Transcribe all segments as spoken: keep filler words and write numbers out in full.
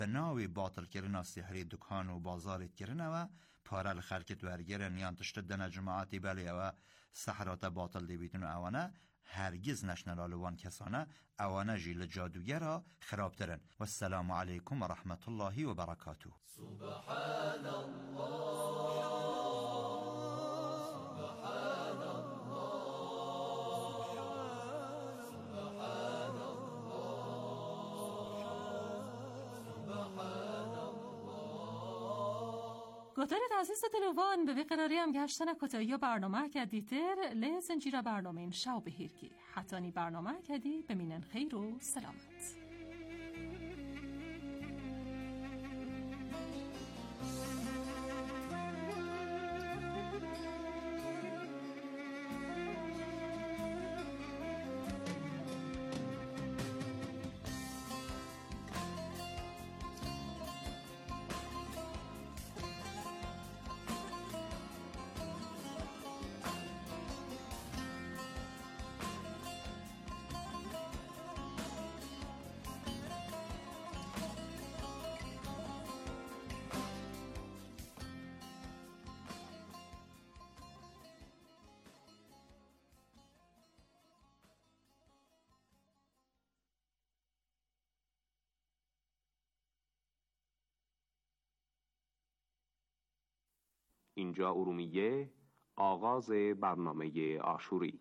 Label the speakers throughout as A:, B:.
A: به ناوی باطل کردن سحری دکان و بازارت کردن و پارل خلکت ورگرن یا تشتدن جماعتی بلی و سحرات باطل دی بیتون اوانه هرگز نشنن آلوان کسانه اوانه جیل جادوگرها خرابترن. و السلام علیکم و رحمت الله و برکاته.
B: سبحان الله
C: گوتارت عزیز تلوان به قراری هم گشتن کتایی برنامه کدی تر لیزن جیرا برنامه این شاو بهیرگی حتانی برنامه کدی بمینن خیر و سلامت.
D: اینجا ارومیه، آغاز برنامه عاشوری.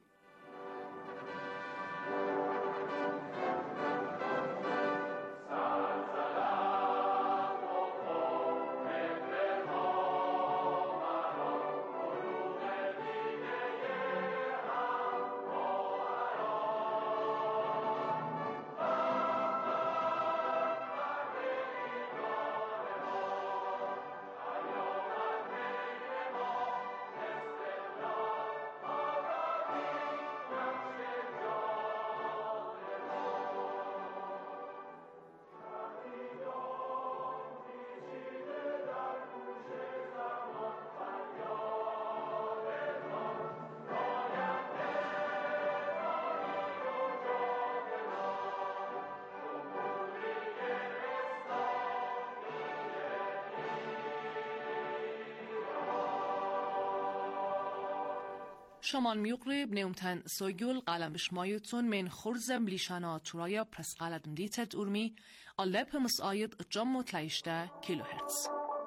E: شمال میقرب نیمتن سوگل قلم بشمایتون من خورزم لیشانا تورایا پرس قلدم دیتت ارمی علب همس آید جم و تلیشته کیلو هرتز.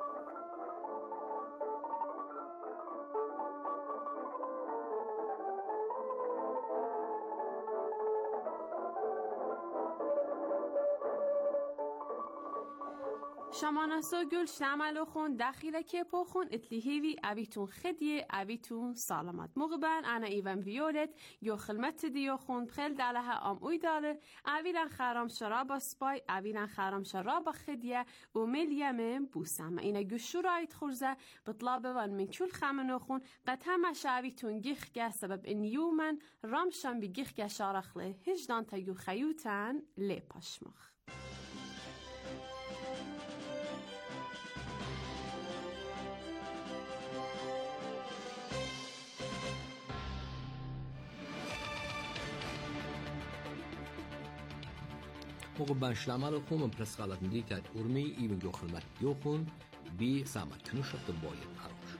F: شمانسو گل شمالو خون داخله که پو خون اتلیهیوی اویتون خدیه اویتون سالمت مغبن انا ایوان ویولت یو خلمت دیو خون بخل دالها ام اوی داله اویلن خرام شراب سپای اویلن خرام شراب خدیه و ملیمم بوسم اینا گشو رایت خورزه بطلابه ون من کل خمنو خون قد همه شاویتون گیخ گه سبب ان یومن رامشان بی گیخ گه شارخله هجدان تا یو خیوتن لی پاشمخ.
G: موقع بنشلمه رو خون و پرس غلط دیتت ارمی ایون گو خلمت دیو خون بی سامت کنوشت باید پروش.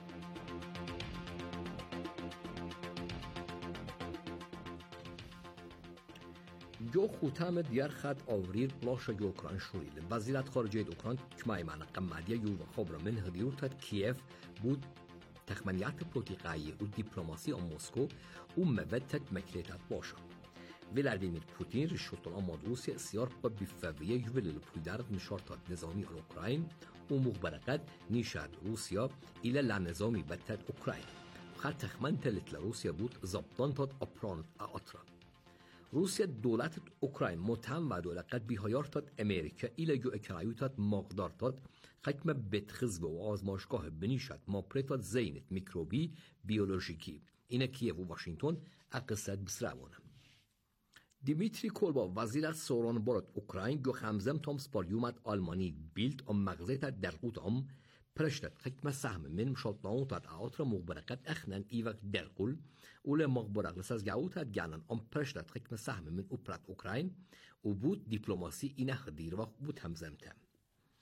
G: جو خوتم دیار خد آوریر پلاش جو اوکراین شوریل وزارت خارجه اوکراین کمای منق مدیا یو و خبر من هدیورت کیف بود تخمینات پلیتیکایی و دیپلماسی ام مسکو و مودت مکلیتات باشه. ولادیمیر پوتین رئیس الأمم روسيا سيار بفاوية يوبل البويدار نشاطات نظامي الأوكراين ومخبرقات نشاد روسيا إلى النظامي بتات أوكراين وخد تخمن تلت لروسيا بود زبطان تات أبران أطرا روسيا دولت أوكراين متهم و دولت بهایارتات أمريكا إلى جو إكرايوتات مقدارتات حکم بتخزب و آزمایشگاه بنیشد ماپرتات زینت میکروبی بیولوژیکی اینه کیف و واشنگتن اقصد بسروانم. دیمیتری کولبا وزیر سوران بارد اوکراین گو خمزم تام سپاریومت آلمانی بیلد ام مغزیت در قوت ام پرشتت حکم سهم من مشاطناو تاد آتر مغبرقت اخنن ایوک در قول اول مغبرق لساز گاوتاد گانن ام پرشتت حکم سهم من اوپرات اوکراین و بود دیپلماسی اینه خدیر وقت بود همزمتم.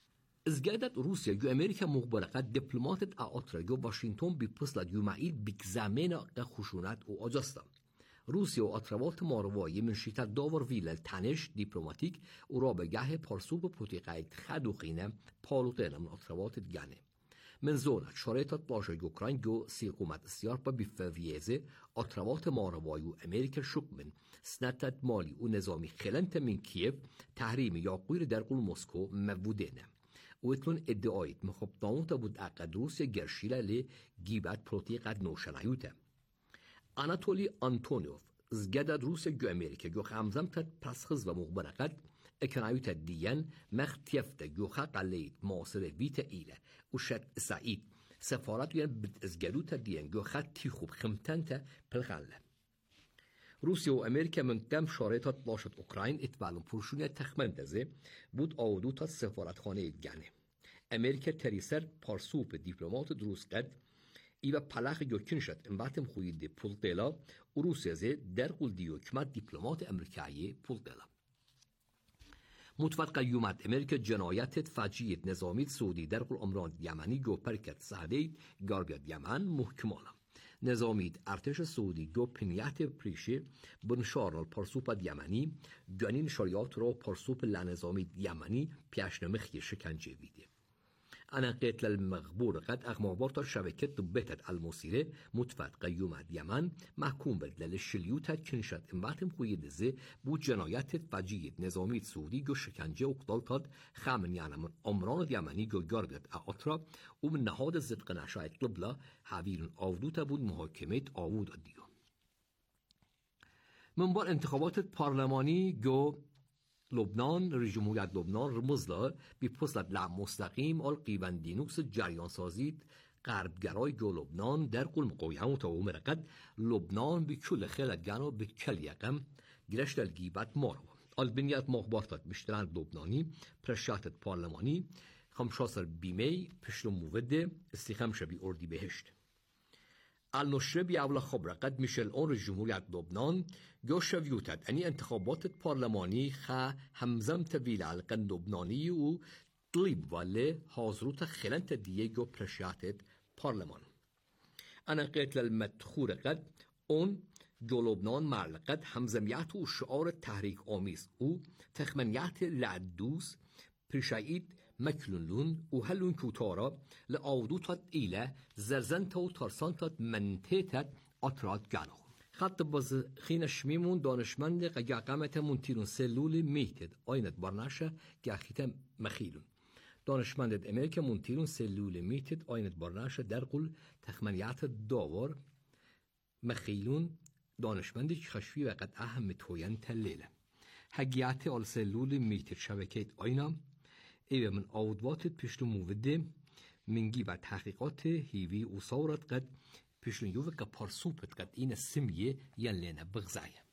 G: ازجادت روسيا جو أمريكا مخبرقة دبلوماتت أطرا جو واشنطن ببصلة جو معيد بكزامين خشونات و أجستا روسيا و أطروات ماروایی من شیطت داور ویلل تنش دیپلماتیک و را به گه پارسوب پروتیقایت خدوخینه پالوتنه من أطروات گنه من زونت شرایطات باشه اوکراین جو سیقومت سیار با بیفویزه أطروات ماروایی و امریکا شکمن سنتت مالی و نظامی خلنت من کیف تحریم یا قویر در قول مسکو مبودنه و اتلون ادعایت مخبطانوتا بود اقد روسیا گرشیله لی گیبت پروتیقات نوشنایوته آناتولی آنتونیوف زجدد روسيا جو أمريكا جو خامزمتت پرسخز و مخبرقت اکنایوت دیان مختیفت جو خاق عليت معاصر ویتا ایله و شد سعید سفارت یان بتزجدوت دیان جو خط تیخوب خمتنت پلغله روسيا و أمريكا من دم شارطات باشد اوکراین اتبالون پرشونی تخمندزه بود آودوتا سفارتخانه گنه أمريكا تریسر پارسوب دیپلومات دروس قد ایو پلاخ گوکن شد امباتم خویده پول دلا و روسیه زه در قول دیو کمت دیپلمات امریکایی پول دلا متفق یومد امریکا جنایت فجیت نظامیت سعودی در قول امران یمنی گو پرکت سعدید گاربیاد یمن محکمانم نظامیت ارتش سعودی گو پنیت پریشه بنشارل پرسوپد یمنی گانین شریعت را پرسوپ لنظامیت یمنی پیشنمخی شکنجه ویده أنا قتل المغبور قد أغمابورتا شبكة بيتت المصيرة متفق يوم اليمن محكوم بدل الشليوتا كنشت امباتم قويد زي بود جنايات فجية نظامي سعودي جو شكنجه وقتلتاد خامن يعني من أمران اليمني جو جاربيت أطرا ومن نهاد الزدق نشاية قبلة حويل أودوتا بود محاكمة آود الديو من بار انتخابات البرلماني جو لبنان رئیس جمهوریت لبنان رمزلا بی پسلت لعب مستقیم آل قیوندینوکس جریان سازید غربگرای جو لبنان در قول مقویه و تاوم رقد لبنان بی کل خیلت گنو بی کل یقم گرشت الگیبت مارو آل بنیت مخبارتت بشترند لبنانی پرشاتت پارلمانی خمشاسر بیمی پشت موده استیخمشه بی اردی بهشت النشره بی اولا خبره قد میشل اون رئیس جمهوریت لبنان گو شویوتد انی انتخابات پارلمانی خا همزم تویل علقن لبنانی و طلیب ولی حاضروت خلنت دیگه گو پرشیاتت پارلمان انا قتل المدخور قد اون جو لبنان معلقد همزمیت و شعار تحریک آمیز و تخمنیت لعدوس پرشایید مکلونلون و هلون کوتارا لعودوتات ایله زرزنتا و ترسانتات منتیتت اطراد گانو خط باز خین شمیمون دانشمند قیاقامت منتیرون سلول میتد آینت برناشه گاخیت مخیلون دانشمند امریکا منتیرون سلول میتد آینت برناشه در قول تخمنیات داور مخیلون دانشمند خشوی وقت اهم توین تلیله هگیات آل سلول میتد شبکیت آینا ایوه من آودواتت پشت موده منگی و تحقیقات هیوی و صورت قد پشت یوه که پرسوپت قد این سمیه ین لینه بغزایه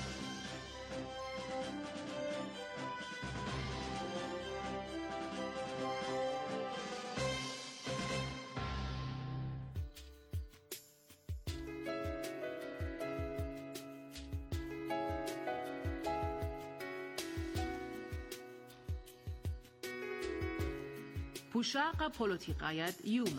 E: پوشاق پولوتیقایت یوما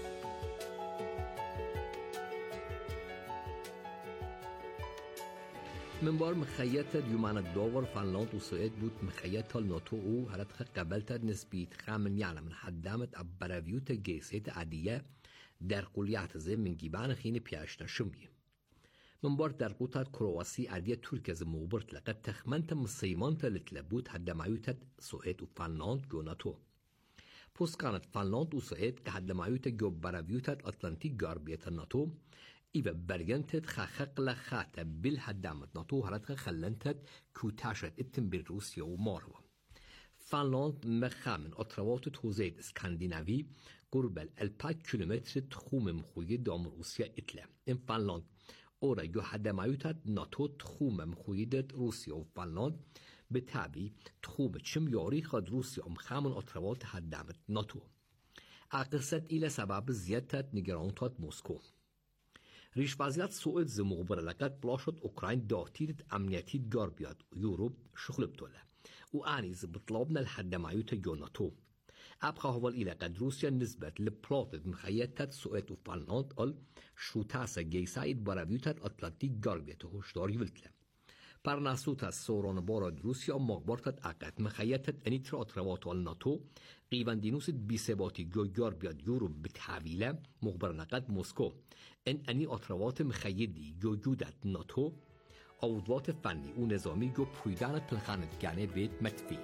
G: من بار مخیط یومان داور فنلاند و سوئد بود مخیط ناتو او هرت قبلت نسبیت خامن یعنی من حدامت ابراویوت گیسیت عدیه در قلیات زم من گیبان خین پیاشنا شمیه من بار در قوتات کرواسی عدیه ترک از موبرت لقد تخمنت مصیمانت لتلبوت حدامایوتت سوئد و فنلاند جو ناتو پس كانت فنلاند و سوئد که حدامایوت جو براویوتت اتلانتیک غربیت ناتو ایو برگنتت خخق لخات بالحدامت ناتو هرتخ خلنتت كوتاشت اتن بالروسيا و مارو فنلاند مخامن اطروات توزيد اسكندنافي قرب الالباك كيلومتر تخوم مخوي دام روسيا اتلا ان فنلاند اورا جو حدامایوتت ناتو تخوم مخويدت روسيا و فنلاند به طبی تخوب چم یاری خود روسیه مخامن اطروات حدامت ناتو اقصد ایل سبب زیادت نگرانتات مسکو ریش وزیرت سوئد ز مخبر لقد بلاشد اوکراین داتیرت امنیتی گار بیاد یوروب شغل بتوله و آنیز بطلابنا الحدامایوت جو ناتو أبقى هو إلى قد روسيا نسبة لبلاطة مخيطة سوئت وفنلاند ال شو تاسا جيسايد براويوتت أطلانتيك غربية هشدار يولتله برناسوتا سوران بارد روسيا مقبرتت أقد مخيطت أني ترات روات الناتو قيبان دينوسد بيسباتي جوجار بياد يورو بتحويلة مخبرنا قد موسكو ان أني أطروات مخيدي جوجودت ناتو عضوات فني ونظامي جو بويدانت تلخانت جانه بيت متفيل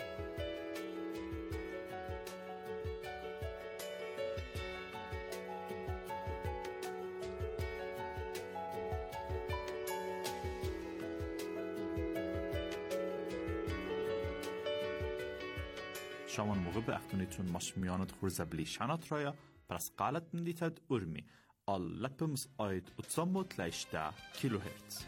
H: شامان موقع به اختونیتون ماشمیانت خورزه بلیشانات رایا پرس قالت مندیتد ارمی آل لپمز آید اتساموت لیشته کیلو هرتز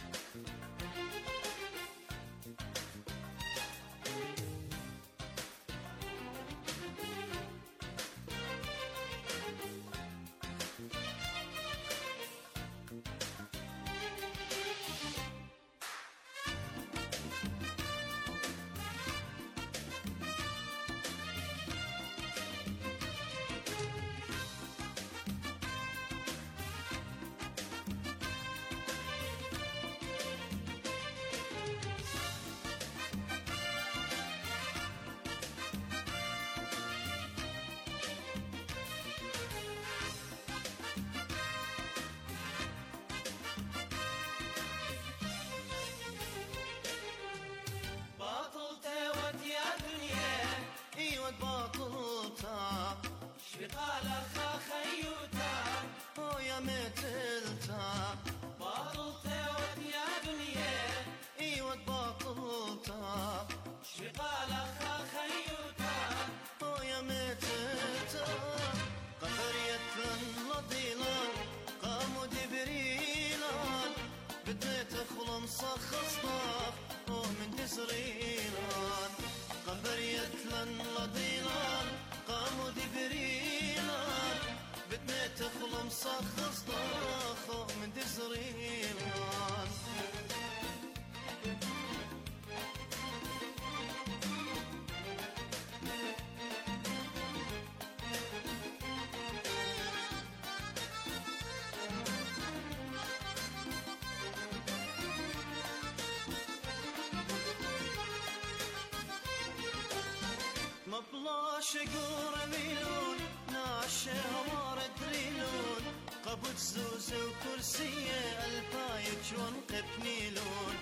I: شقور ميلون ناشي همار دريلون قبض زوز وكرسية البايج ونقب نيلون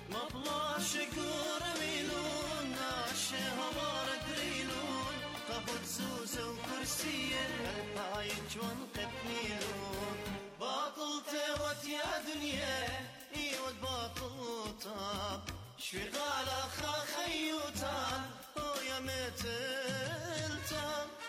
I: مبلا شقور ميلون ناشي همار دريلون قبض زوز وكرسية البايج ونقب نيلون باطل توت يا دنيا ايوه باطل طاب شغال اخا خيوتان يا متلتان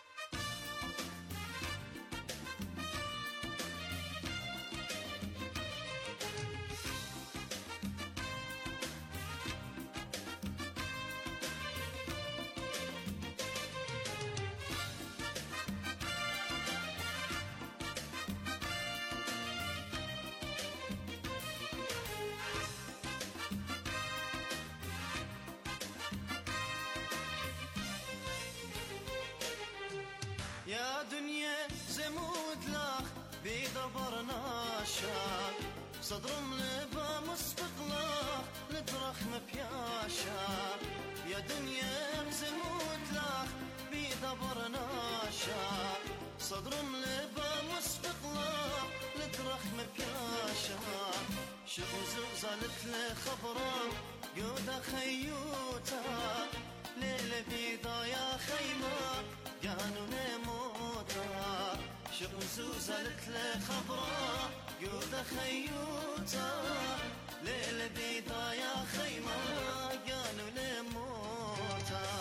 I: يا دنيا زمود لاخ بيدبر ناشا صدر ملبا مسبق لاخ ندرخ مبياشا يا دنيا زمود لاخ بيدبر ناشا صدر ملبا مسبق لاخ ندرخ مبياشا شغل زالت لي خبرا قودا خيوتا ليلة بيضا يا خيمة جانو نموتا شغل زالت لي خبرا قودا خيوتا ليلة بيضا يا خيمة جانو نموتا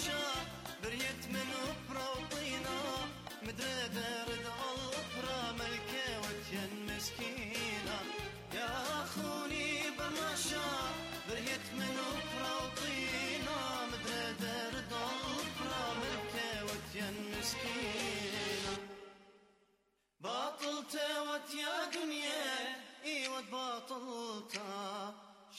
I: مدري درد الأخرى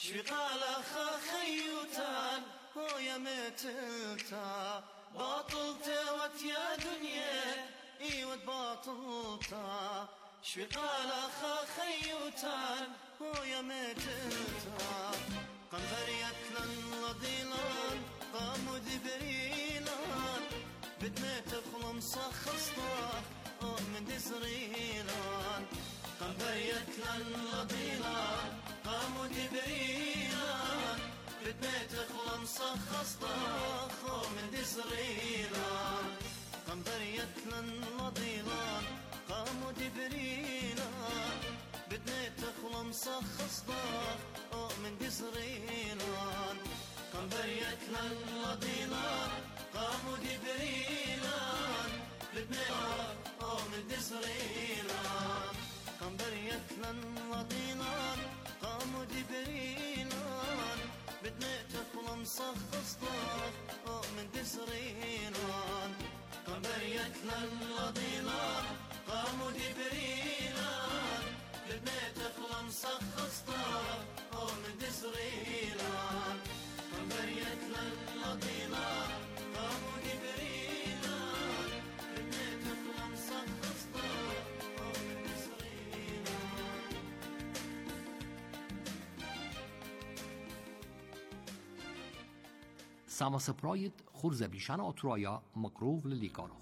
I: شقالة خيوتان هو يا متلتا باطلتا وتيا دنيا ايوت باطلتا شقالة خيوتان هو يا متلتا قنبريت لن لضيلان قاموا دبريلان بدنا تخلم صخصنا من دزريلان قنبريت لن لضيلان قاموا دبريلان بدنا تخلم صخصنا من دزريلان قنبريت لن لضيلان قاموا دبريلان بدنا تخلم صخصنا من دزريلان قنبريت لن لضيلان قاموا دبريلان بدنا من دزريلان قنبريت لن لضيلان قاموا دبريلان بدنا تخلم صخصنا من دزريلان قنبريت لن لضيلان قاموا دبريلان بدنا تخلم صخصنا من دزريلان قنبريت لن لضيلان قاموا دبريلان بدنا تخلم صخصنا من دزريلان.
G: ساماسپراید خورز بلیشان آترایا مقروف للیکارخ.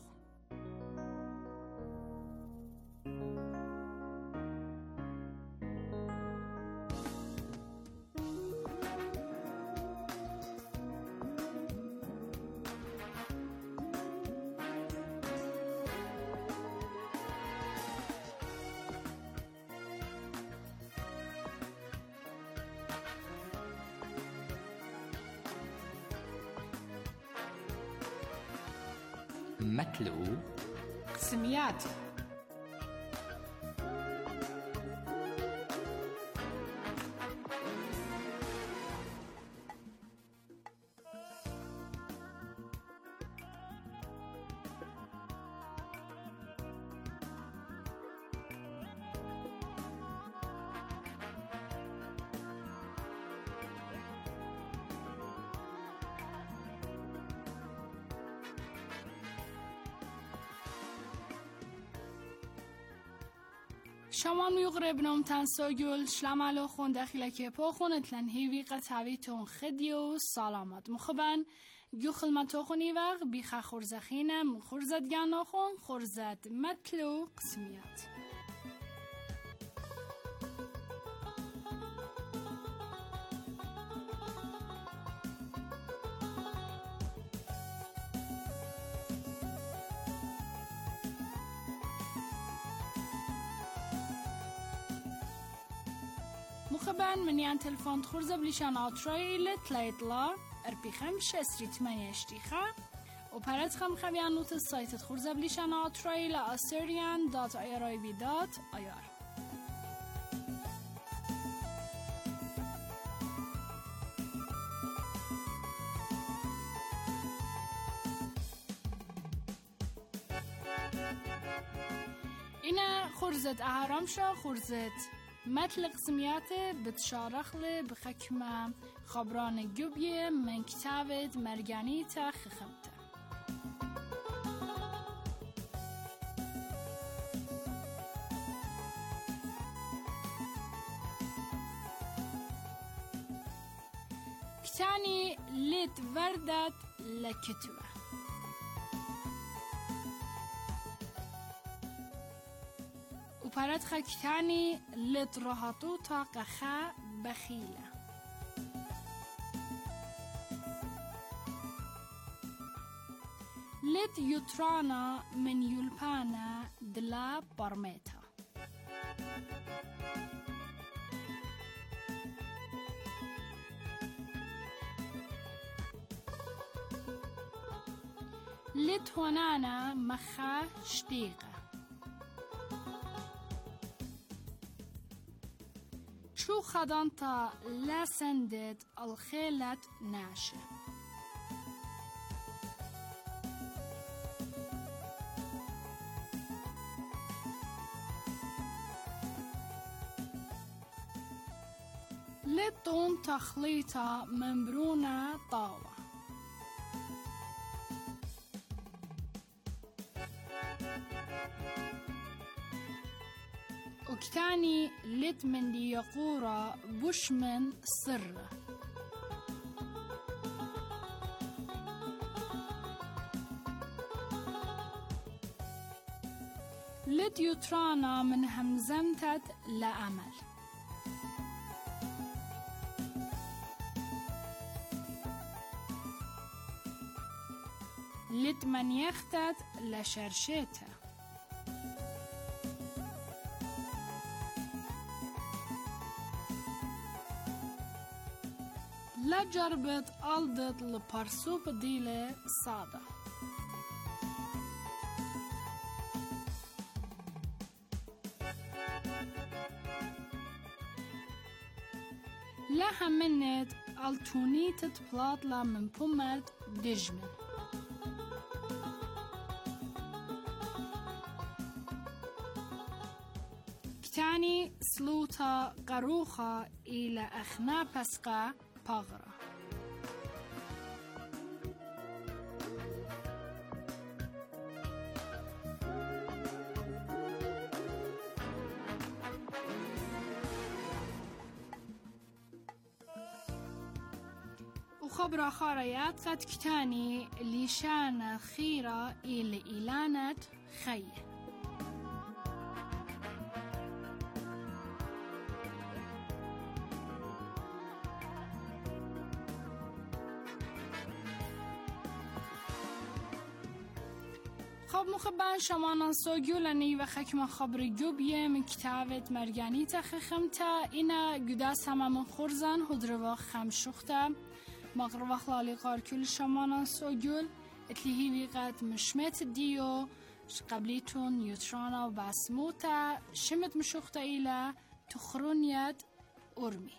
G: متلو
E: قسميات
J: شما میغرب نوم تنساگل شلملو خون داخل که پا خون تلن هیوی قطعوی تون خدی و سلامت مخبن گو خلمتو خونی وقت بیخ خورزخینم خورزد گنا خون خورزد متلو قسمیت مخبن منيان تلفون تخرز بليشان آترائيل تلايطلا اربيخم شسري تمانية اشتيخا و پرد خم خبیان نوت سایت تخرز بليشان آترائيل آسيريان دات آيراي بي دات آيار اینا خرزت اهرام شا خرزت متل قسمیات بتشارخ لی بخکمه خبران گوبیه من کتابت مرگانی تا خخمته کتانی لیت وردت لکتوه پرد خکتانی لت راحتو تا قخه بخیله لت یوترانا من یولپانا دلا برمیتا لت هونانا مخا شتیقه شو خدانتا لا سندت الخيلت ناشة لطون تخليطة ممبرونة طاوة. وكتاني لت من دي يقورة بوش من سر. لت يترانا من همزمتة لأمل. لت من يختت لشرشته. لجربت ألدت لبرسوب ديلة صادة. لها منت التونيتة بلاطلة من بومد دجمن. كتاني سلوطة قروخة إلى أخنا بسقة باغرة. وخبر خاريات قد كتاني لشان خيرة إلى إلانة خيه. خب مخبان شمانان سوگولنی و خکم خبر گوبیه من کتابت مرگانی تخخمتا اینا گداس همه من خورزن هدروا خمشوختا مغروا خلالی قارکول شمانان سوگول اتلیهی ویقت مشمت دیو قبلیتون یوترانا و باسموتا شمت مشوختا ایلا تخرونیت ارمی.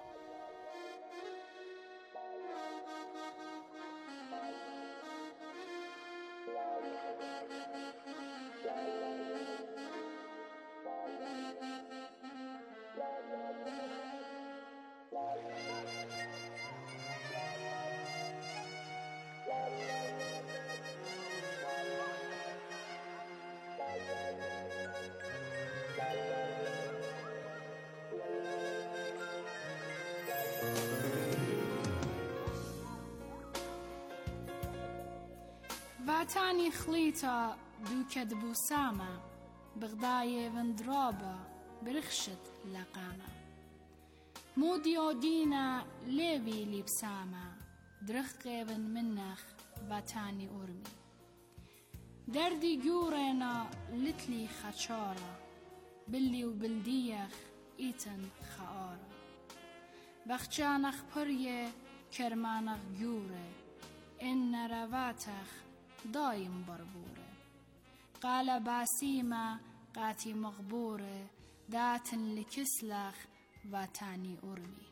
J: واتاني خليطة دوكد بوسامة بغداية وندرابة برخشت لقامة موديو دينا ليبي لبسامة درخقي بن منخ واتاني أرمي دردي جورينا لتلي خشارة بلي وبلديخ إيتن خارة بخجانخ بريه كرمانخ جوره إن رواتخ دايم بربوره قال باسيمة قاتي مغبوره دات لكسلخ واتاني أرمي.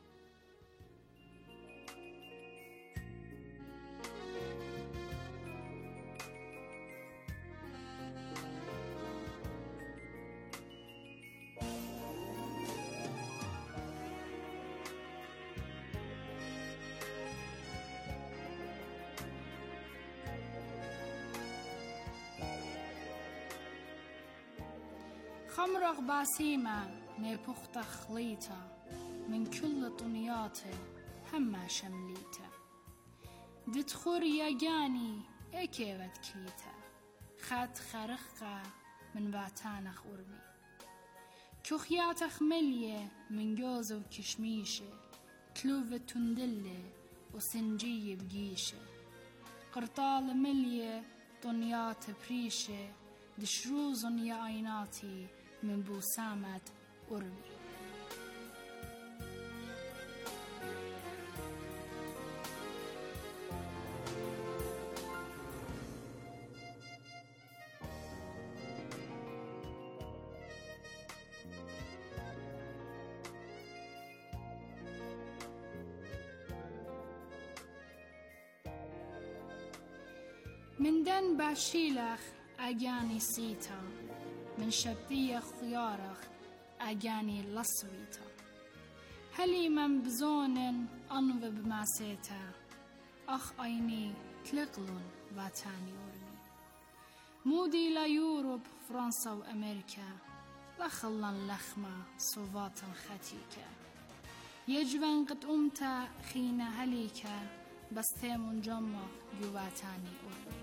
J: خمرغ باسيمة نبخت خليطة من كل طنياته هما شمليته دتخور يجاني اكيوت كليته خات خرخة من باتانخ أرمي كخياتخ ملية من جوز وكشميشة كلوفة تندلة وسنجية بجيشة قرطال ملية طنيات بريشة دشروز يا عيناتي من بوسامة أرمي. من دن باشيلخ أجاني سيتا من شبدية خيارخ أجاني لصويتا هلي من بزون أنو بماسيتا أخ أيني تلقلون واتاني أورمي مودي ليوروب فرنسا وأمريكا لخلن لخمة صوفاتا ختيكا يجوان قد أمتا خينا هليكا بس ثيمون جمع يواتاني أورمي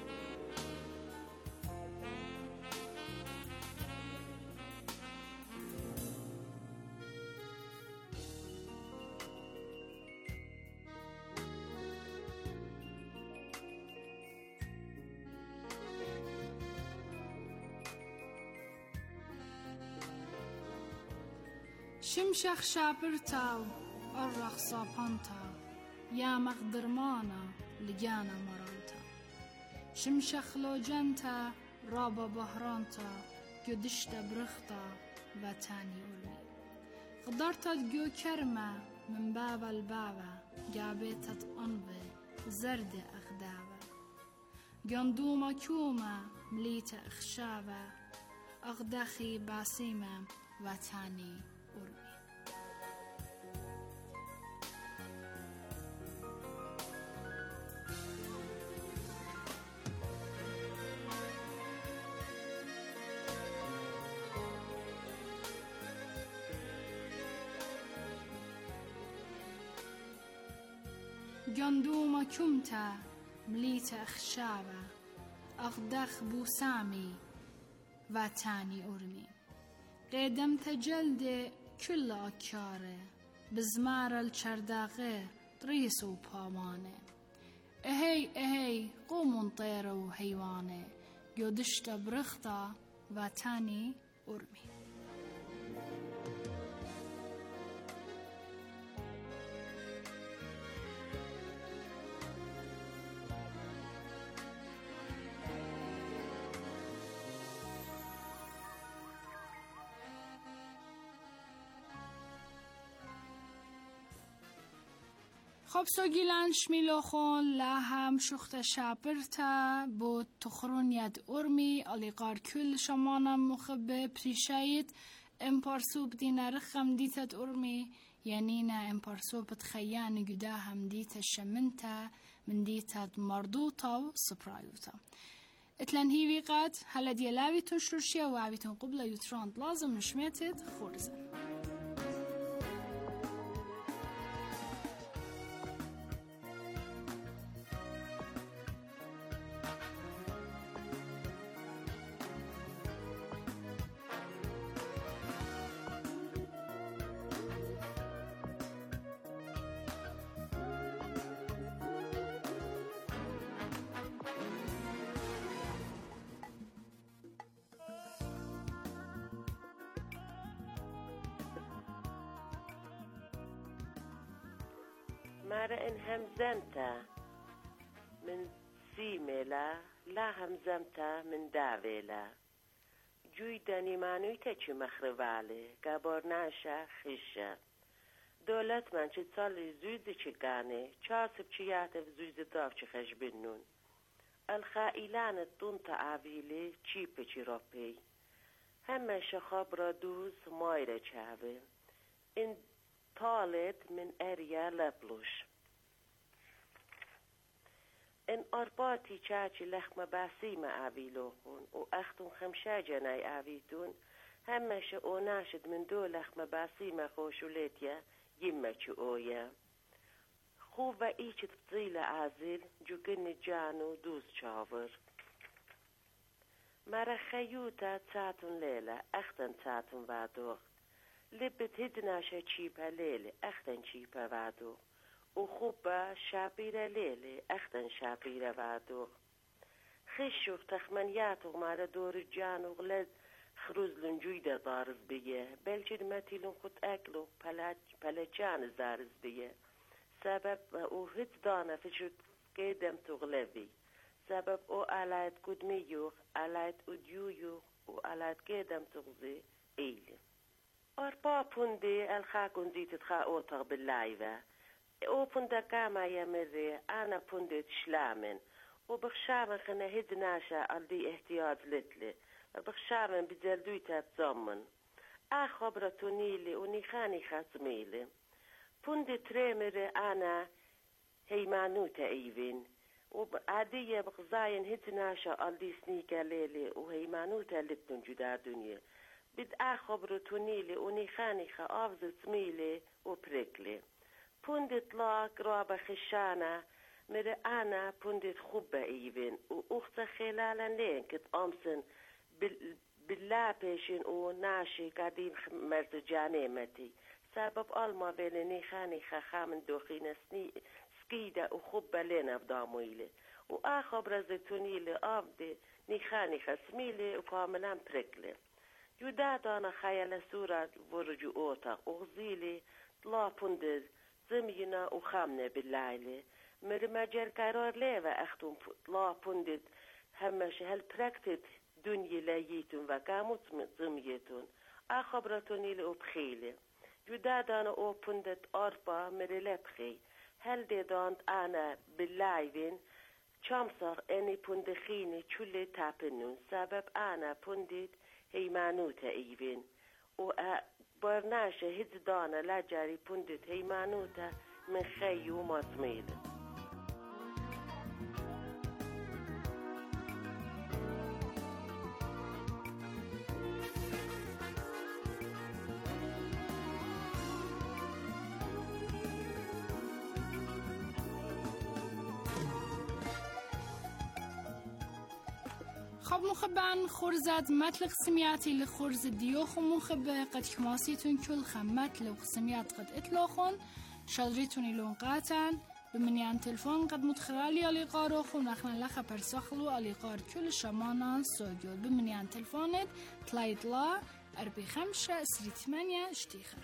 J: شمشخ شابرتاو أرخ صابانتا يا مقدرمانا لجانا مرانتا شمشخ لوجنتا رابا بهرانتا قدشتا برختا واتاني أولي قدرتا جو كرمة من بابا البابا جابيتا أنوي زرد أخداوة جندوما كوما مليتا أخشاوة أغدخي باسيمة واتاني أورمي جندوما كمتا مليتا أخشابة أغدخ بوسامي واتاني أورمي قدمت جلد كل أكاره بزمار الشرداغه طريس وبامانه اهي اهي قومون طير وحيوانه يودشت برخطة واتاني أرمي خب سو گیلن شمیلو خون لهم شخت شابرتا بود تخرون ید ارمی آلیقار کل شمانم مخبه پریشایت امپارسوب دینا رخم دیتت ارمی یعنی نه امپارسوب تخیان گده هم دیت شمنتا من دیتت مردوطا و سپرایوتا اتلن هیوی قد هلا دیلاویتون شرشیه و عویتون قبل یوتراند لازم نشمیتت خورزن
K: مارا إن همزمتا من سيميلا لا همزمتا من داويلا جوي داني مانويتا چي مخربالي قابور ناشا خشا دولت من چي تصالي زويد چي قاني چاسب چي ياتف زويد داف چي خش بنون الخائلان الدون تعاويلي چي پچي روبي همه شخاب را دوز مايرا چاوه إن طالت من أريا لبلوش إن أرباتي تشاچي لخمة باسيمة آبيلوخون وأختون خمشا جناي آبيتون همش أوناشد من دو لخمة باسيمة خوشوليتيا يمچ أويا خوبا إيش تطيل عازل جوكن جانو دوز شاور مرا خيوتا تساتون ليلة أختن تساتون بادوخ لبت هدناشا چيبا ليلة أختن چيبا بادوخ وخوبا شابيرة ليلة أختن شابيرة بادوخ خشوف تخمنياتو مارا دور الجانو غلد خروزلن جويدة دارز بيه بلجد ماتيلن خد أكلو پلاجان زارز بيه سبب او هت دانا فشو قدم تغلبي سبب او علاد قدميوخ علاد اديويوخ و علاد قدم تغزي ايلي أربا بوندي الخاكون زيت تخا اوتغ باللايفة او بوندا كاما يمري انا بوندي تشلامن وبخشامن خنا هدناشا الدي احتياج لتلي بخشامن بزردوي تاتزمن أخبرتني لي ونخاني خزميلي بند تريمر أنا هيمانوت أيفين وعادية بغزاين هتناشا اللي سنيكا ليلي وهيمانوتا لبتن جدا دنيا بد أخبرتني لي ونخاني خافز سميلي وبريكلي بند طلاق رابا خشانا مر أنا بند خوبة أيفين وأخت خلالا لين كت أمسن بال باللابشين وناشي قاعدين مرت جانيمتي سبب ألما بيني خاني خامن دوخين سني سكيدة وخبة لنا بدامويلي وآخر برزتوني لي أفدي نخاني خسميلي وكاملا بركلي يوداد أنا خيال سورة ورجو أوتا وغزيلي طلا بندز زمينا وخامنة بالليلة مر مجال قرار ليوا أختم طلا بندز همش هل بركتت دنيا لايتون وقامت زميتون أخبرتوني لي وبخيلي يوداد أنا أو بندت أربا مريلبخي هل دي دانت أنا باللايفين شامسر أني بندخيني چولي تابنون سبب أنا بندت هيمانوتا إيفين و برناشة هيد دانا لاجاري بندت هيمانوتا من خيو مطميل
J: خب مخبان خورزاد مطلق سمياتي لخورز ديوخ ومخب قد كماسيتون كل خمت لو سميات قد اتلوخون شادريتوني لون قاتن بمنيان تلفون قد متخلالي أليقاروخ ونخنا لخا برسخلو أليقار كل شمانا سوجول بمنيان تلفونت تلايد لا أربي خمسة سري ثمانية اشتيخر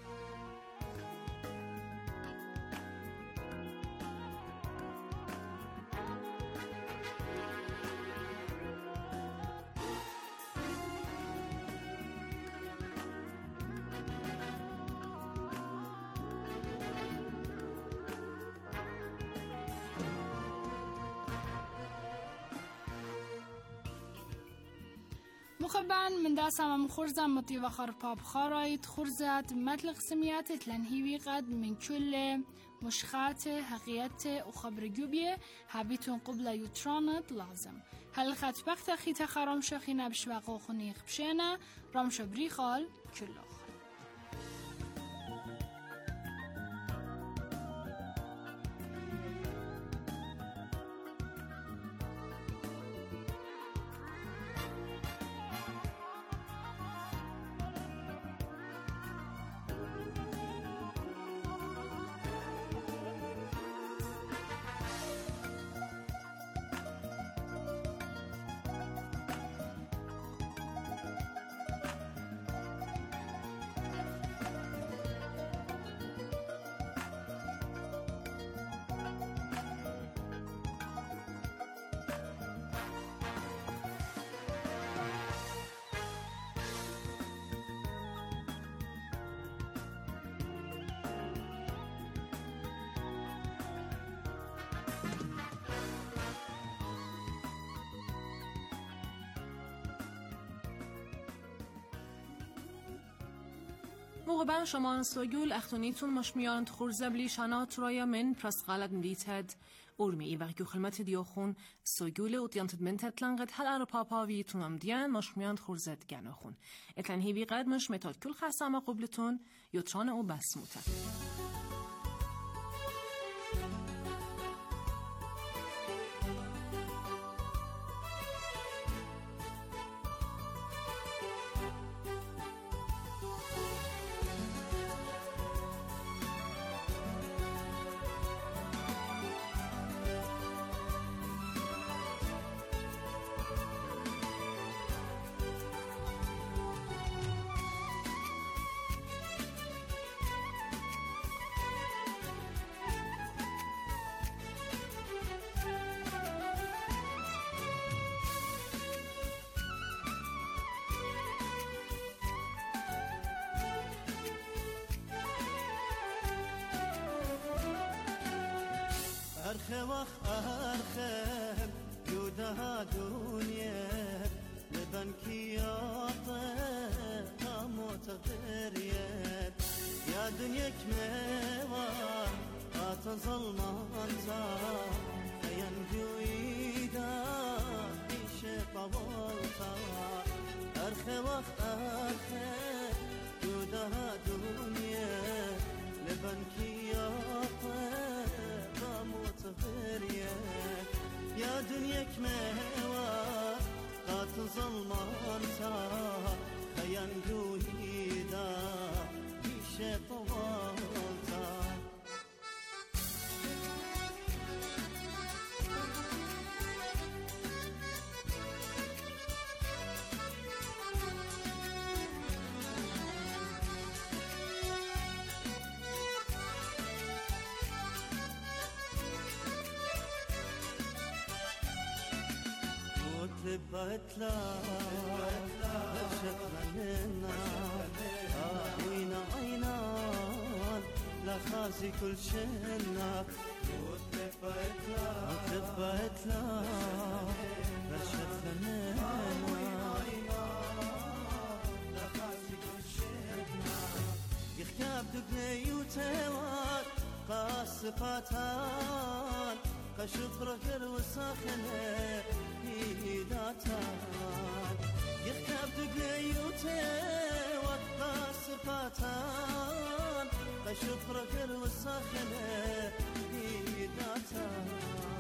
J: مخبان من داسا مخرزة مطيبة خرباب خرايط خرزات مطلق سميات تلنهيوي قد من كل مشخات حقيقة وخبر جوبية هابيتون قبل يوترانت لازم هل خط بخت خيتا خرام شخينا بشواقو خنيخ بشينا رامشو بريخال كله
E: موقبان شما سوگول اختونیتون مشمیان خورزه بلیشانات رایا من پرس غالت مدیتد اورمی ای وقتی خلمت دیوخون سوگول و دیانتد من تطلنقد هل ار پاپاویتون هم دیان مشمیان خورزه دگناخون اتلن هیوی قدمش متاد کل خسامه قبلتون یوتران او بسموته
I: أرخ وخ أرخم يودها دنيا لبن كياطة أموت تغيريت يا دنياك موار قات ظلمان زار خيان جويدا بيش طوالتا أرخي وقت أرخي يودها دنيا لبنكي يا طيب موت غيريت يا دنياك موار قات ظلمان زار خيان جويدا بيش طوالتا تبت لا شكرا لنا وينا عينان لا خازي كل شنا وتبت لا وتبت لا شكرا لنا لا خازي كل شنا يخكاب دقني وتوات قاس فاتان قشفر كر وساخنه هيداتان يخكب دقيوتي وقاس فاتان قشفر كر وساخنه هيداتان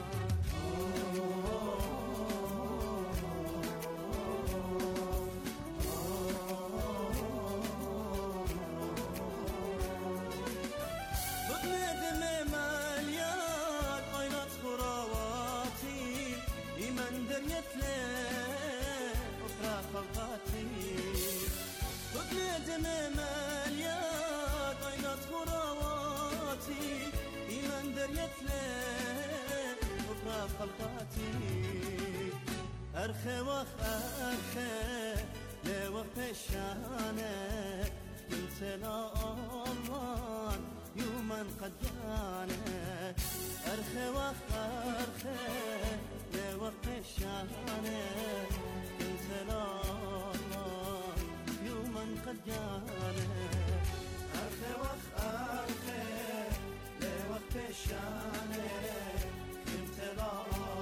I: أرخي وخ أرخي لوخ بشانك كنت لا الله يوما قد جانك أرخي وخ أرخي لوخ بشانك كنت لا الله يوما قد جانك أرخي وخ أرخي لوخ بشانك كنت لا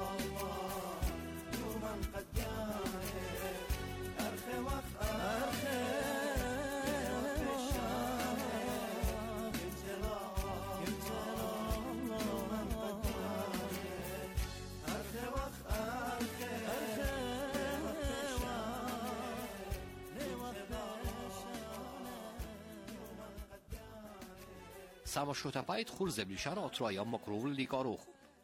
G: Sama shotapajt khurze blishara otroja mokrovl likaruh.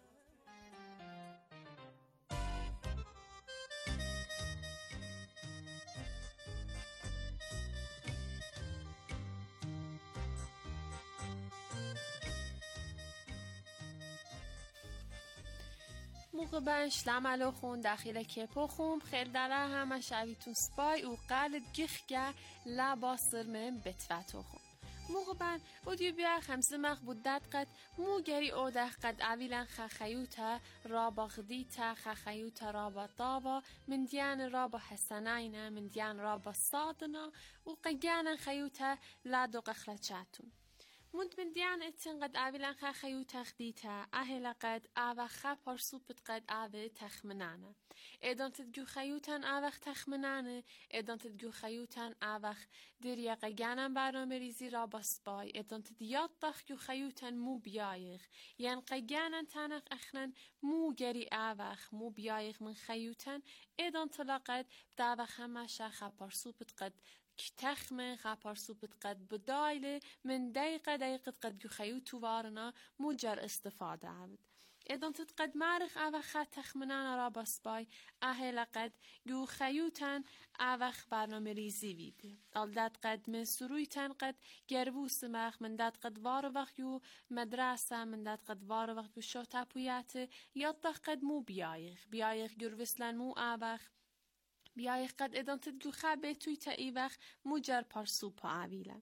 F: موقع بنش لعملو خون داخل کپو خون خیل داره همه شویتون سپای و قلد گیخگه لباسر من بتفتو خون موقع بن اودیو بیا خمسه مخ بودت قد موگری اوده قد اویلن خخیوتا رابا غدیتا خخیوتا رابا طابا من دیان رابا حسناینا من دیان رابا صادنا و قگانا خیوتا لادو قخلتشاتون مند من دیان اتن قد اویلن خخیوتا خدیتا اهلا قد اوه خا پرسوبت قد اوه تخمنانه ایدان تدگو خیوتن اوه تخمنانه ایدان تدگو خیوتن اوه دریا قگانم برنامه ریزی را بسپای ایدان تدیاد تخگو خیوتن مو بیایخ یعن قگانن تنق اخنن مو گری اوه مو بیایخ من خیوتن ایدان تلاقد داوه همه شخ پرسوبت قد تخمه خپارسوبت قد بدایله من دقیقه دقیقه قد جو خیوتو وارنا مجر استفاده عبد ایدان تد قد معرخ اوخ تخمنان را بسپای اهل قد جو خیوتن اوخ برنامه ریزی ویده الداد قد من سرویتن قد گرووس مخ من داد قد وار وقت جو مدرسه من داد قد وار وقت جو شوتا پویاته یاد قد مو بیایخ بیایخ گرووسلن مو اوخ بیایخ قد ادان تدگو خبه توی تا ای وقت مجر پارسو پا عویلن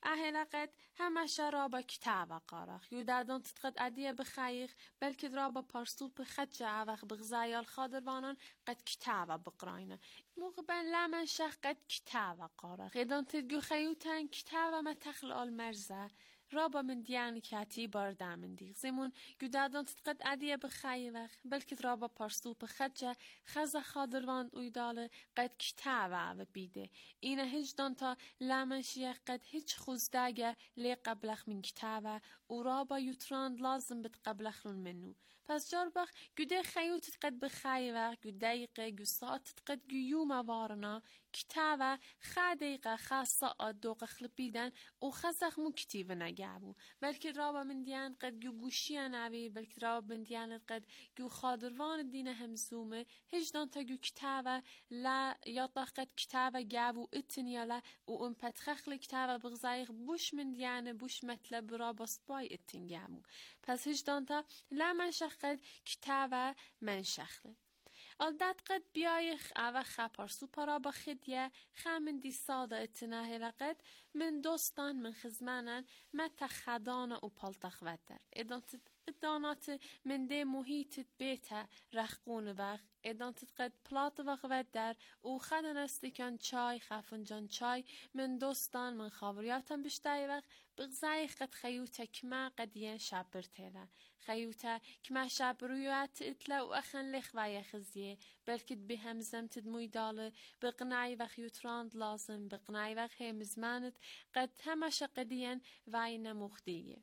F: اهلقت همش را با کتاب قارخ یو دادن تتقد عدیه بخیخ بلکه را با پرسوپ خدجه عوق بغزایال خادروانان قد کتاب بقراینه موقبا لمن شخ قد کتاب قارخ ایدان تدگو خیوتن کتاب ما تخل آل مرزه رابا من دیان کاتی بارده من دیغ زمون گودادان تتقد عدیه بخیه وقت بلکه رابا پرسوپ خدجه خزه خادروان اویداله قد کتابه و بیده اینه هجدان تا لامنشیه قد هیچ خوزداگه لی قبلخ من کتابه و رابا یوتراند لازم بد قبلخلون منو پس جاربخ گوده خیوتت قد بخیه وقت گو دقیقه گو ساعتت قد گو یوم وارنا کتابه خا دقیقه خا ساعت دوقه خلبیدن و خزخ مو کتیبه نگابو بلکه رابا من دیان قد گو گوشیه نوی بلکه رابا من دیان قد گو خادروان دینه همزومه هجدان تا گو کتابه لا یاطا قد کتابه گابو اتنیالا و ام پتخخل کتابه بغزایق بوش من دیانه بوش مطلب رابا سپای اتن گابو پس هجدان تا لا من شخد کتابه من شخله آلدت قد بیایخ اوه خپار سوپارا با خدیه خامن دی ساده اتناهی لقد من دوستان من خزمانن مت خدانه و پالتخ ودر ادانت ادانات من دی محیطت بیته رخقون وقت ادانت قد پلات وقت ودر و خدن استکان چای خفنجان چای من دوستان من خابریاتم بشتای وقت بغزایخ قد خیوته کما قدیان شبر تیله خیوته کما شبرویات اتلا و اخن لخ وای خزیه بلکه به هم زمتد مویداله بقناعی وقت یوتراند لازم بقناعی وقت هم زمانت قد همش قدیان وای نمخدیه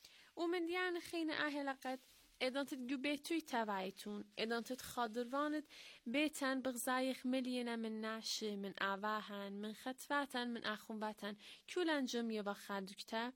F: و من دیان خین اهل قد ادانتت گو بیتوی تاوایتون ادانتت خادروانت بیتن بغزایخ ملینا من ناشه من آواهن من خطواتن من اخونباتن کولن جمعه و خادوکتا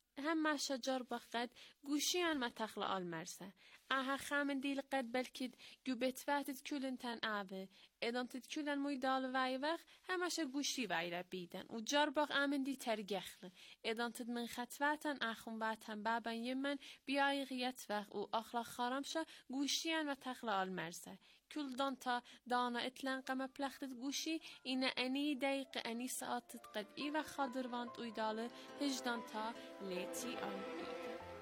F: هم شجر بقد گوشیان ما تخل آل مرسه آها خامن دیل قد بلکد گو بتواتت کولن تن آوه ادانتت کولن موی دال وای وقت همش گوشی وای را بیدن و جار باق آمن دی ترگخل ادانتت من خطواتن آخون باتن بابن یمن بیای غیت وقت و اخلاق خارمشه گوشیان و تخل آل مرسه کل دانتا دانا اتلان قم پلختت گوشی این انی دقیق انی ساعتت قد ای و خادروانت اویداله هجدانتا لیتی آن ایده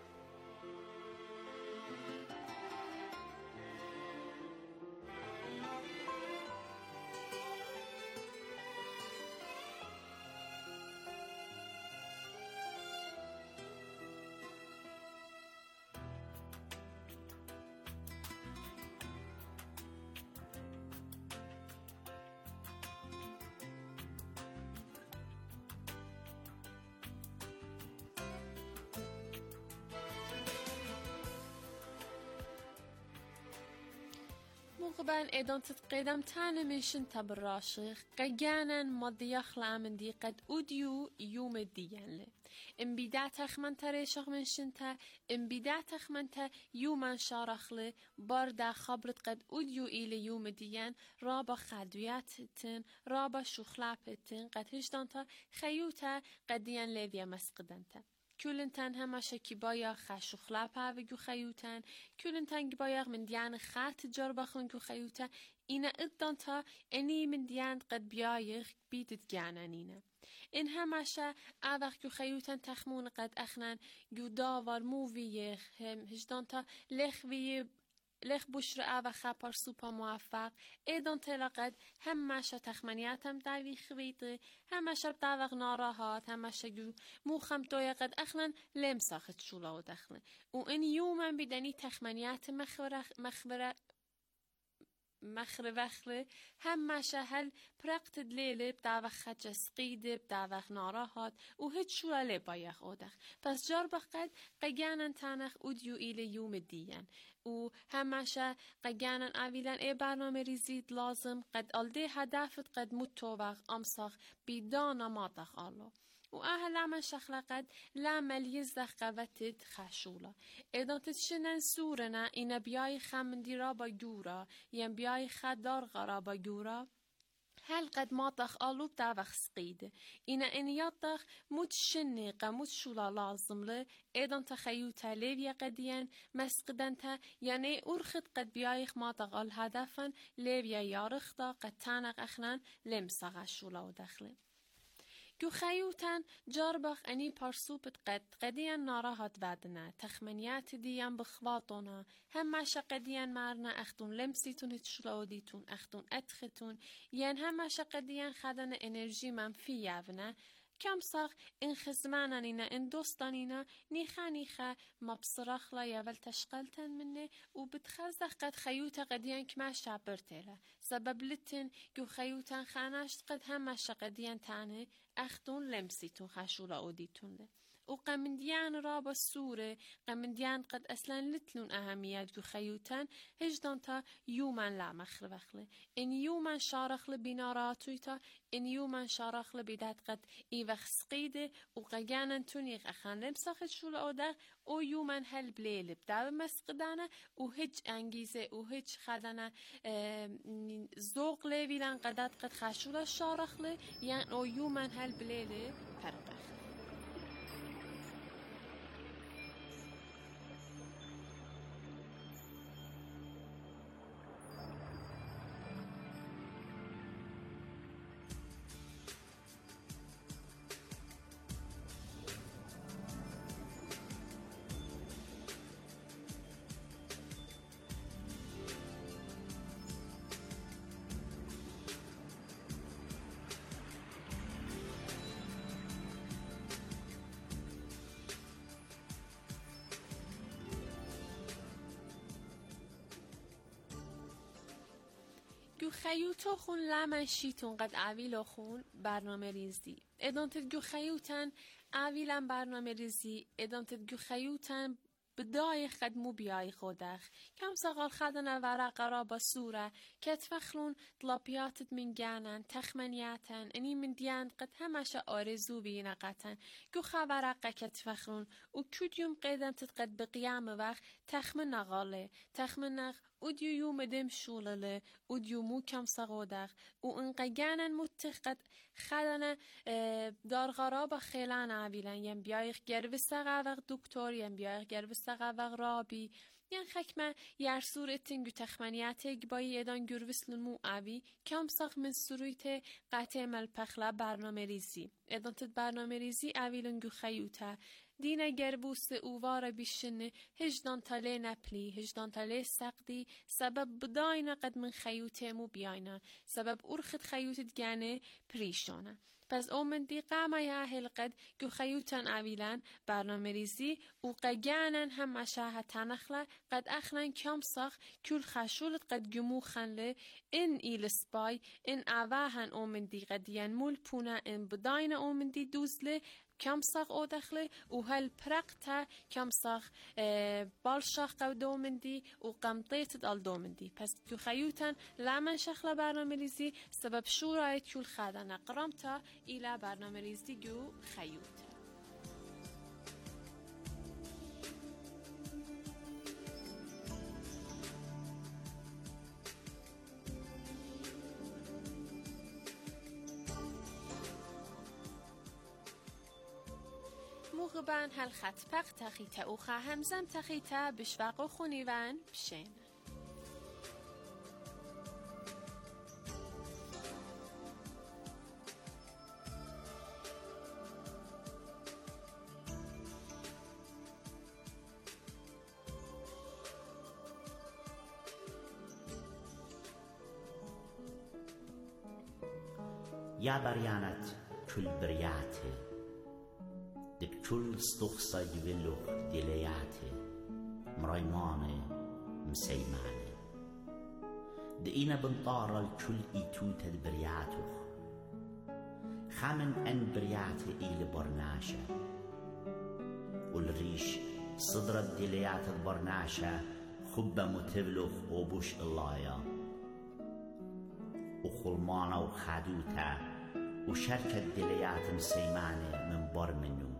F: موقبان ایدان تتقیدم تانه میشن تبراشخ قیانن مضیخ لامن دی قد اودیو یوم دیان لی ام بیدات اخمن تریشخ منشن تا ام بیدات اخمن تا یومن شارخ لی باردا خبرت قد اودیو ایل یوم دیان رابا خدویاتتن رابا شخلاپتن قد هجدان تا خیوتا قدیان لیویا مسقدن تا کولنتن همش کی بایا خش و خلاپه و گو خیوتن کولنتن کی بایا من دیان خات جار بخون گو خیوتن اینا ادان تا انی من دیان قد بیایخ بیدت گانانینه این همش اوق گو خیوتن تخمون قد اخنن گو داور موویخ هم هجدان تا لخوی لخ بشر آوا خبر سوپا موفق ایدان تلاقد همش تخمنیاتم داوی خویده همش داوق ناراحت همش جو موخم دویا قد اخلن لم ساخت شولا و دخلن و این یوما بدنی تخمنیات مخبره مخبره مخر وخله همش هل پرقت لیله بداوق خجس قیده بداوق ناراحت و هیچ شولا بایخ اودخ پس جار بقد قیانن تانخ اودیو ایل یوم دیان و همشه قیانن اویلن ای برنامه ریزید لازم قد آلده هدفت قد متووق امساخ بیدانا ماتخ آلو و اهل من شخلقد لا ملیز دخ قوتت خشولا ادانتت شنن سورنا این بیای خمندی را با گورا یم بیای خدار غرا با گورا هل قد ماتخ آلوب داوخ سقيده إنا إن يطخ متشني قمت شولا لازم له إيدان تخيوتا ليفيا قديان مسقدنتا يعني أرخد قد بيايخ ماتخ آل هدفا ليفيا يارختا قد تانق أخنان لمسغ شولا ودخله جو خيوتان جاربخ أني برسوبت قد قديا ناراهات بعدنا تخمنيات ديان بخواطونا هم عشا قديان مارنا أختون لمسيتون تشلاوديتون أختون أدختون ين هم عشا قديان خدنا انرژی منفی یافنا کم ساق این خزمانانینا این دوستانینا نیخا نیخا مبصرخلا یاول تشقلتن منه و بتخزخ قد خیوتا قدیان کما شابرتیلا سبب لتن جو خیوتان خاناشت قد هم شقدیان تانه اختون لمسیتون خشولا اودیتون له و قمندیان را بسوره قمندیان قد اصلا لتلون اهمیت جو خیوتان هجدان تا یومن لا مخربخله این یومن شارخله بیناراتویتا این یومن شارخله بیداد قد ای وخسقیده و قیانن تونیق اخان لمساخت شولا اودر او یومن هل بلیل بداو مسقدانه و هج انگیزه و هج خدانه زوق لیویلان قداد قد خشولا شارخله یعنی او یومن هل بلیل پرقخ جو خیوتو خون لمن شیتون قد عویلو خون برنامه ریزی ادانتت جو خیوتن عویلن برنامه ریزی ادانتت جو خیوتن بدای خدمو بیای خودخ کم ساقال خدنا ورقه را بسوره کتفخلون طلبیاتت من جانن تخمنیاتن اینی من دیان قد همش آرزو بینه قطن جو خورقه کتفخلون و کدیوم قدم تتقد بقیام وقت تخمن نغاله تخمن نغ اودیو یوم دم شولله اودیو مو کم ساقودخ و انقیانن متقد خدنا دار غراب خیلان عویلن یم بیایخ گرو سقاوق دکتور یم بیایخ گرو سقاوق رابی ین خکمه یر صورتین گو تخمنیات گبایی ادان گروسلون مو عوی کم ساق من سرویت قطع ملپخلا برنامه ریزی ادان تد برنامه ریزی عویلن گو خیوته دینه گربوس اووار بیشنه هجدان تله نپلی هجدان تله سقدی سبب بداینا قد من خیوته مو بیاینا سبب ارخد خیوتت گانه پریشانه پس اومن دی قامه یا هل قد گو خیوتان عویلان برنامه ریزی و قیانن هم اشاها تنخله قد اخلن کم ساخ کل خشولت قد گمو خنله این ایل سپای این عواهن اومن دی قدیان مول پونه این بداینا اومن دی دوزله کم ساق او دخله و هل پرقتا کم ساق بالشاق قو دومندی و قمطیت دال دومندی پس جو خیوتن لمن شخلا برنامه ریزی سبب شورایت کل خادن قرامتا ایلا برنامه ریزی جو خیوت موغبان هل خط پق تخیتا او خواه همزم تخیتا بشوق و خونیوان بشین
L: يا بريانت كل برياتي دك كل استخصى يبلغ دلياتي مريماني مسيماني دقينا بنطارة الكل إيتوت برياتو خامن أن برياتي إيل برناشة والريش صدرت دليات البرناشة خبة متبلغ وبوش اللايا وخلمانة وخادوتا وشركة دليات مسيمانة من بر منو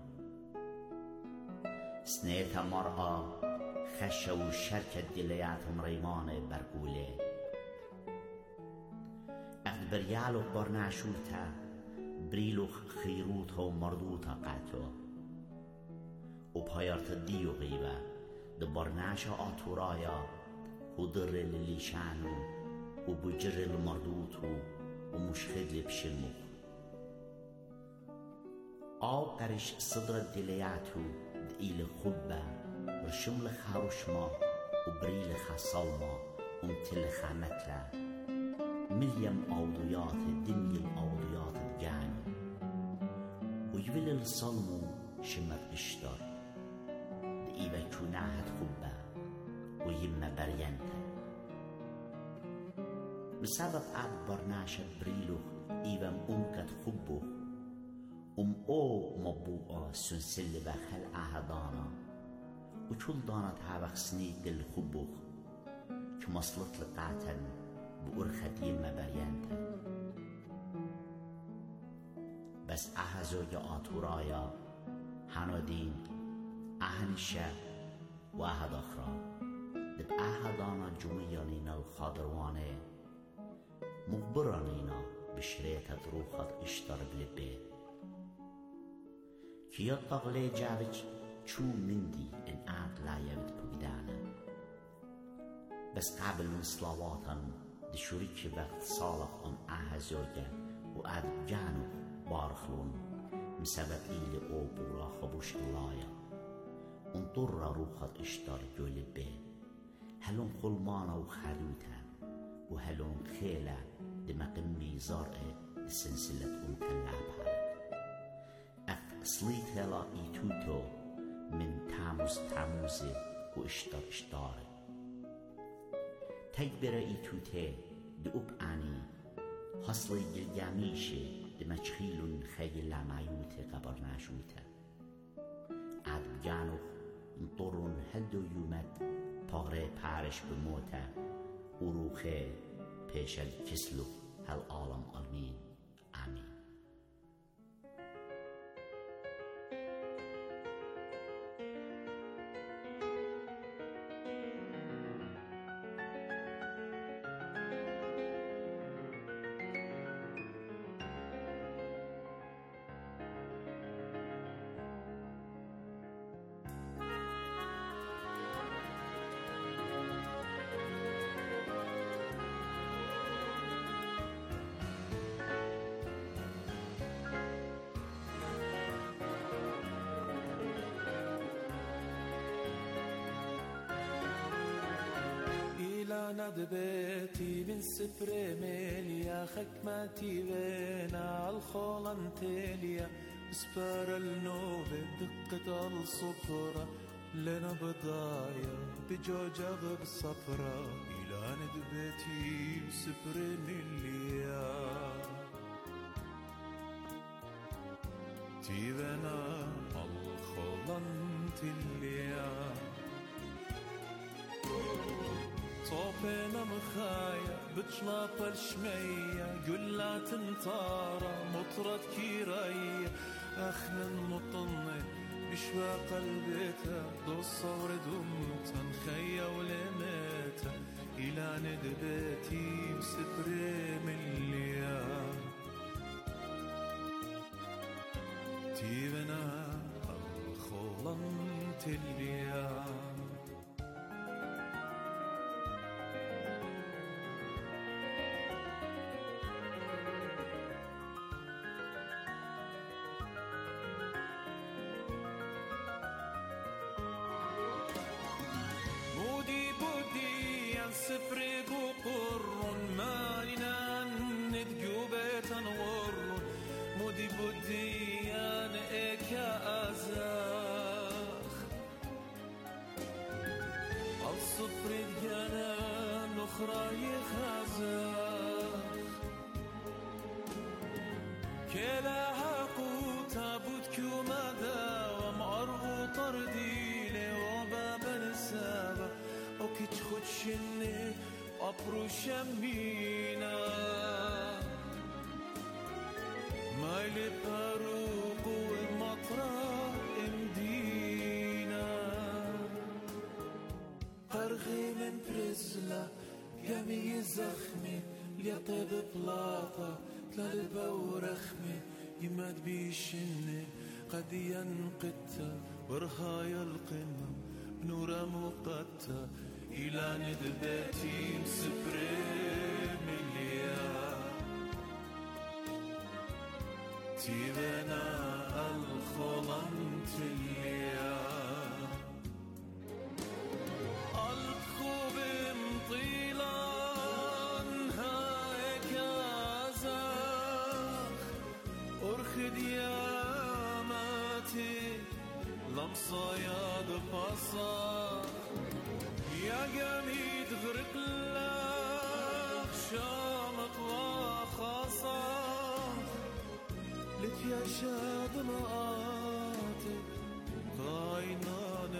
L: سنيتها مرأة خشة وشركة دليات مريمانة برقولة أخد بريالو برناشوتا بريلو خيروتها ومردوتها قاتو وبهايرت ديو غيبة دبرناشا آتورايا ودر لليشانو وبجر المردوتو ومشخد لبشلمو آو قرش صدر دلياتو دقيل خبة رشم لخاروشما وبريل خصلما ومتل خامتلا مليم أوضيات دمي الأوضيات الجاني ويبل الصلمو شمت اشتر دقيبا كناهت خبة ويما بريانتا بسبب عد برناشة بريلو إيوام أمكت خبو أم أو مبوعة سنسل بخل أهدانا وكل دانت هاوخ سنيك دل خبوخ كمصلت لقاتن بأرخت يما بريانتا بس أهزو يا آتورايا هنودين أهنشا وأهد أخرى دب أهدانا جميانينا الخادرواني مخبرانينا بشريكة روخت اشتر بلبي كيا تغلي جابج شو مندي إن آد لا يبت بقدانا بس قبل من صلواتا دي شريك وقت صالح أن أهزوجة وآد جانو بارخلون مسبب إيلي أو بورا خبوش اللايا انطر روخت اشتر جولبي هلون خلمانا وخلوتا وهلون خيلة دمق ميزارة السلسلة ومكلابها أخ صليت هلا إيتوتو من تاموز تاموزي واشتر اشتاري تكبر إيتوتي دقب عني حصلي جلجاميشي دمشخيل خيل معيوتي قبر ناشوتا عد جانوخ انطرون هدو يومد پاره پارش بموتا وروخه پیش الكسلو هل عالم آمين آمين
M: ندبتي من سفر ميليا خكمتي بينا الخولن تيليا اسبر النوب دقة الصفرة لنا بضايا بجوجة بصفرة إلى ندبتي من سفر ميليا تيبنا الخولن تيليا صوبنا مخايا بتشلاط الشمية قلات انطارة مطرة كيراية أخنا مطنة بشوى قلبتها دو الصور دمتا نخيا ولمتا إلى ندبتي بسبري مليا تيبنا الخولن تليا سفرق وقر مالنا ندقوبة نور مودي بديان إيكا أزاخ الصفر ديانا نخرى يخازاخ كلاها قوتا بدكو مدى ومعرغو طرديلي وباب السابة وكيت خدشني أبرو شمينا مايلي باروق والمطرة امدينا قرغي من برزلة يمي زخمي ليطيب بلاطة تلالبا ورخمي يماد بيشني قد ينقتا ورخايا القمة بنورة مقتا إلى ندبتي مسبريميليا تيبنا الخلم تليا الخوب مطيلان هايك ازاخ ارخد ياماتي لمصاياد بصاخ يا جميد غرق لك شامت وخصاخ لك يا شاد مآتك غاينان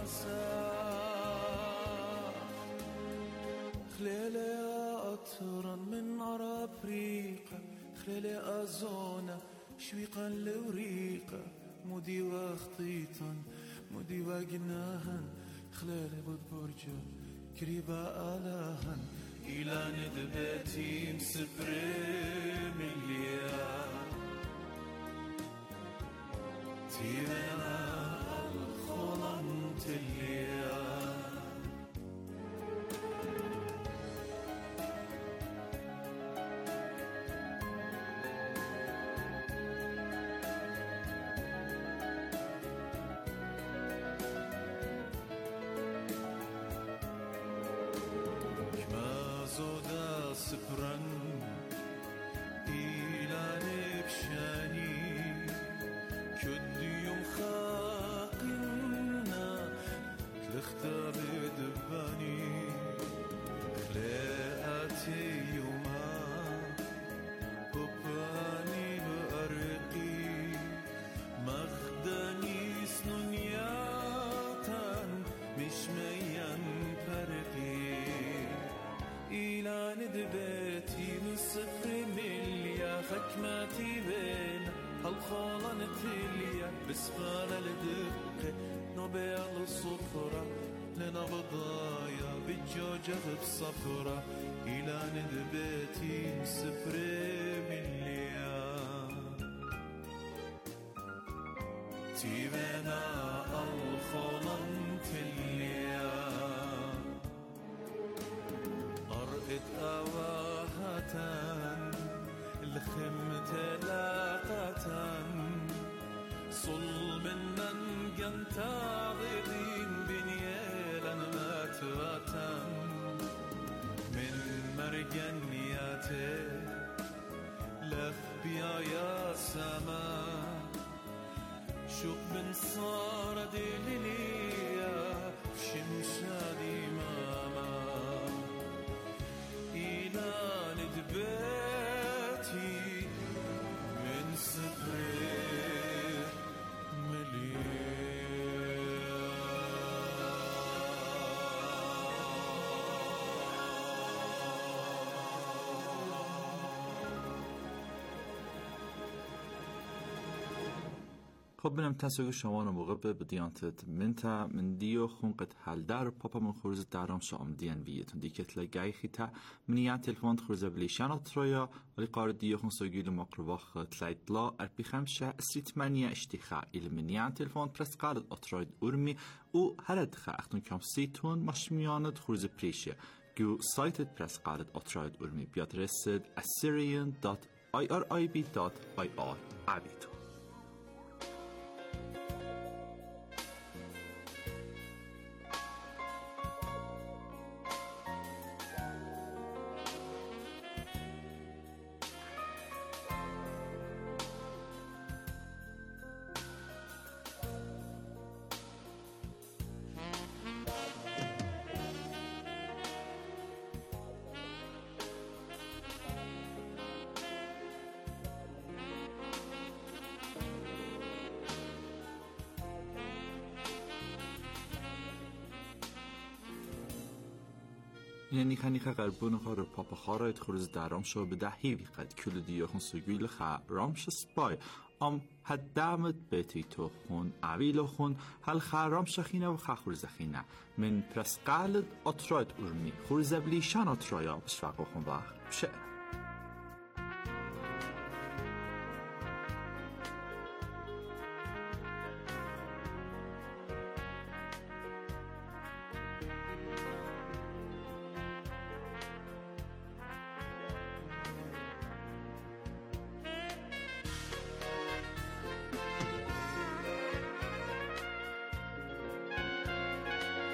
M: مساخ خليلي أطرا من عرب ريقة خليلي أزونة شويقا لوريقة مودي وخطيطا مودي وجناهن خلالي بطبرجة كريبا آلاهن إلى ندبتي مسبرميليا تيرنا الخلم تليا سبرن إلى نبشاني كد يوم خاقنا تلختار دباني خلاقاتي يوما بباني بأرقي مخداني سنونياتان مش ميان فرقي إلى ندبتي من صفر مليا خكماتي بين هالخالة نتليا بسفالة لدقة نبيع الصفرة لنا بضايا بالجوجة بصفرة إلى ندبتي من صفر مليا تيبنا الخالة نتليا أرقد أواهتان الخمة لاقتان صل منن جنتاضدين بنيالا ماتواتان من مرجنياتي لف بيا يا سما شوق من صار دليليا شمشادي ماما إلى ندباتي من سبرير
H: خب بنام تنسوگ شما رو موقع به بدیانتت منتا من دیو خونقت حل در پاپا من خورز درام شام دیان بیتون دیکت لگای خیتا منیان تلفون خورز بلیشان ترویا ولی قار دیو خون سوگیل مقرباخ تلاید لا اربی خمسة سیت منیا اشتخاء ایل منیان تلفون پرس قالت اتراید ارمی او هرد خا اختون کم سیتون مشمیانت خورز پریشه جو سایتت پرس قالت اتراید ارمی بیاد رسد assyrian dot irib dot ir عبیتون یعنی خنی خا قربون خا رو پاپا خا را خورز درام شو به ده هیوی قد کل دیو خون سگویل خا رامش سپای ام حد دامت بیتی تو خون عویل خون هل خا رامش خینه و خا خورز خینه من پرس قالد اتراید ارمی خورز بلیشان اترایا بشفاق خون وقت بشه